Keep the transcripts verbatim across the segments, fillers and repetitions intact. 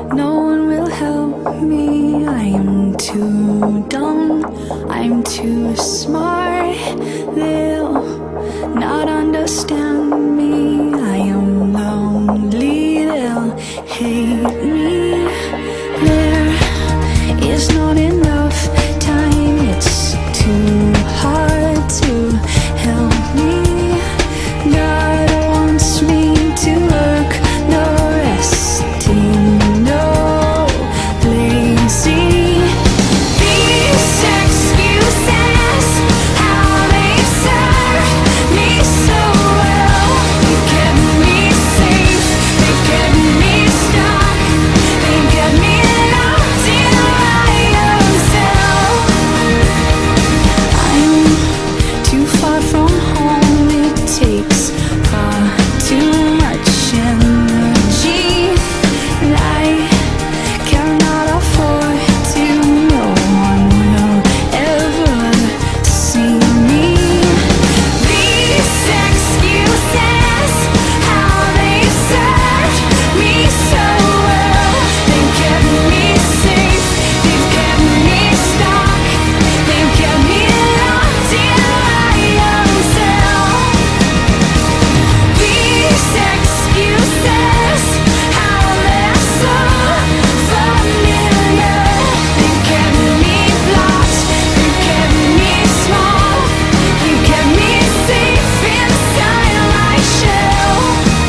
No one will help me. I am too dumb, I'm too smart. They'll not understand me. I am lonely, they'll hate me. There is not enough time, it's too hard to help me. God wants me to work, no resting, no lazy. These excuses, how they serve me so well. They kept me safe, they kept me stuck, they kept me locked in my own cell. I'm too far from home, it takes far too much energy, and I cannot afford to. No one will ever see me. These excuses, how they served me so well. They kept me safe, they've kept me stuck, they've kept me locked in my own cell. These excuses, how they're so familiar. They kept me blocked, they kept me small, they kept me safe inside my shell.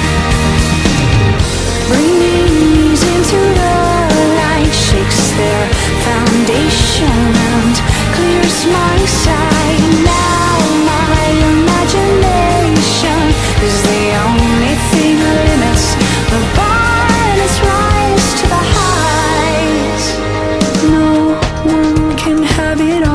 Bringing these into the light shakes their foundation and clears my sight. Now my imagination is the only thing that limits the bar and its rise to the heights. No one can have it all.